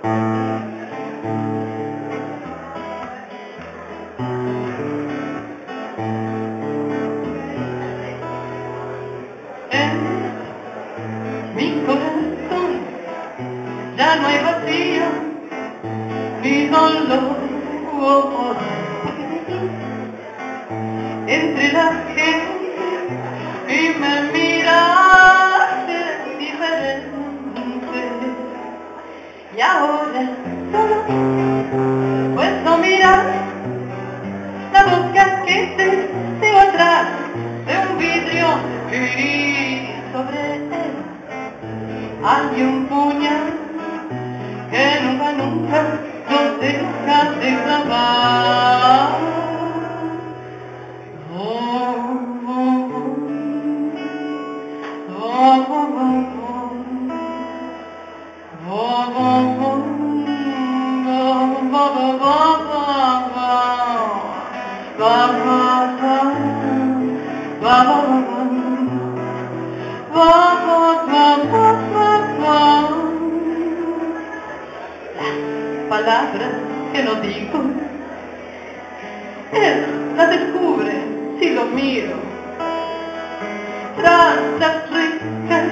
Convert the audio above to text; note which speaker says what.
Speaker 1: Mi corazón ya no hay vacío ni dolor. Entre la gente y me miraste diferente, y ahora solo puedo mirar la boca que tengo atrás de un vidrio y sobre él hay un puñal que nunca lo deja de clavar. Las palabras que no digo, él las descubre si lo miro. Tras las ricas